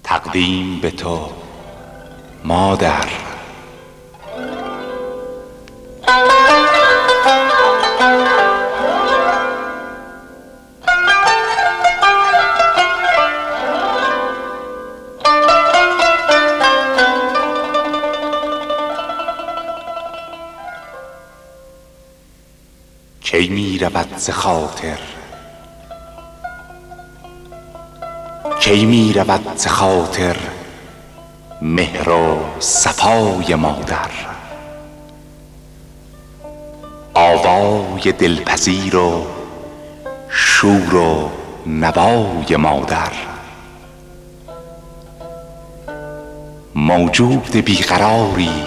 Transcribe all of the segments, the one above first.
تقدیم به تو مادر. کی می رود ز خاطر، کی می رود ز خاطر مهر و صفای مادر. آوای دلپذیر و شور و نوای مادر. موجود بیقراری،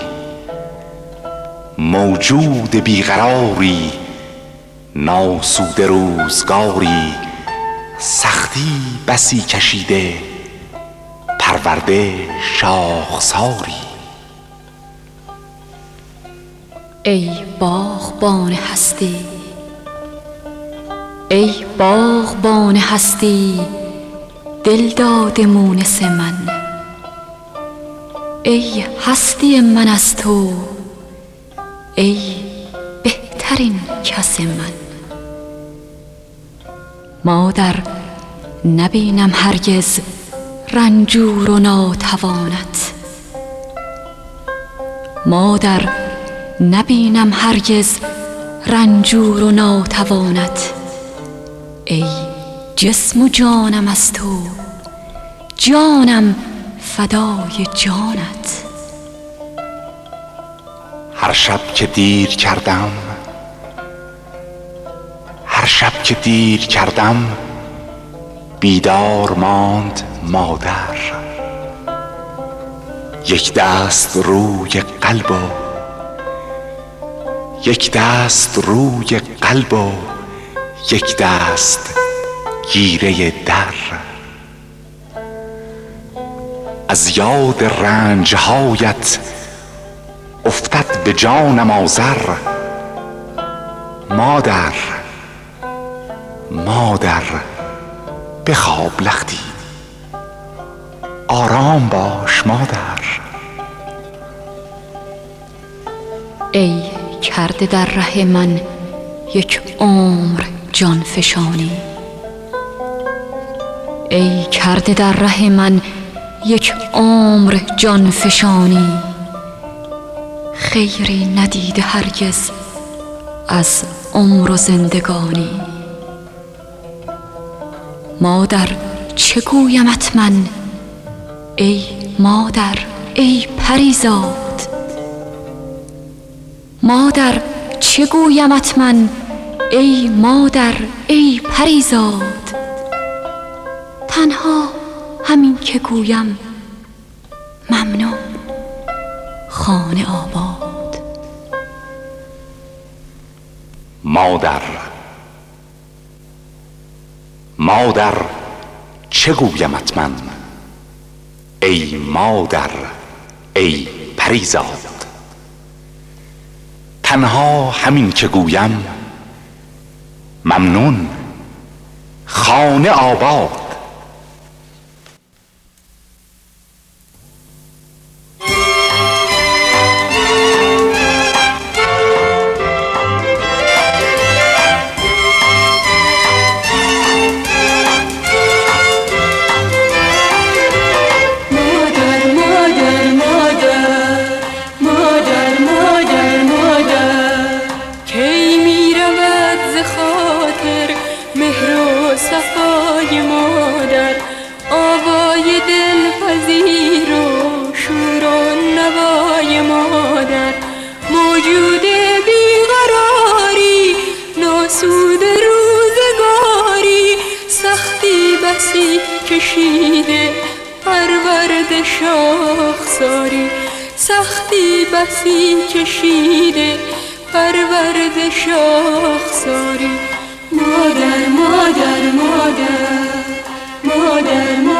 موجود بیقراری، ناسوده روزگاری، سختی بسی کشیده پرورده شاخساری. ای باغبان هستی، ای باغبان هستی، دل داده مونس من. ای هستی من از تو، ای بهترین کس من. مادر نبینم هرگز رنجور و ناتوانت، مادر نبینم هرگز رنجور و ناتوانت. ای جسم و جانم از تو، جانم فدای جانت. هر شب که دیر کردم، هر شب که دیر کردم، بیدار ماند مادر. یک دست روی قلب و یک دست روی قلب و یک دست گیره در. از یاد رنجهایت افتد به جانم آذر. مادر مادر بخواب لختی، آرام باش مادر. ای کرده در ره من یک عمر جان فشانی، ای کرده در ره من یک عمر جان فشانی. خیری ندیده هرگز از عمر و زندگانی. مادر چه گویمت من، ای مادر ای پریزاد. مادر چه گویمت من، ای مادر ای پریزاد. تنها همین که گویم ممنون خانه آباد. مادر مادر چه گویمت من، ای مادر ای پریزاد. تنها همین که گویم ممنون خانه آباد. صفای مادر، آوای دلپذیر و شور و نوای مادر. موجود بیقراری، ناسود روزگاری، سختی بسی کشیده پرورده شاخساری. سختی بسی کشیده پرورده شاخساری. مادر مادر مادر مادر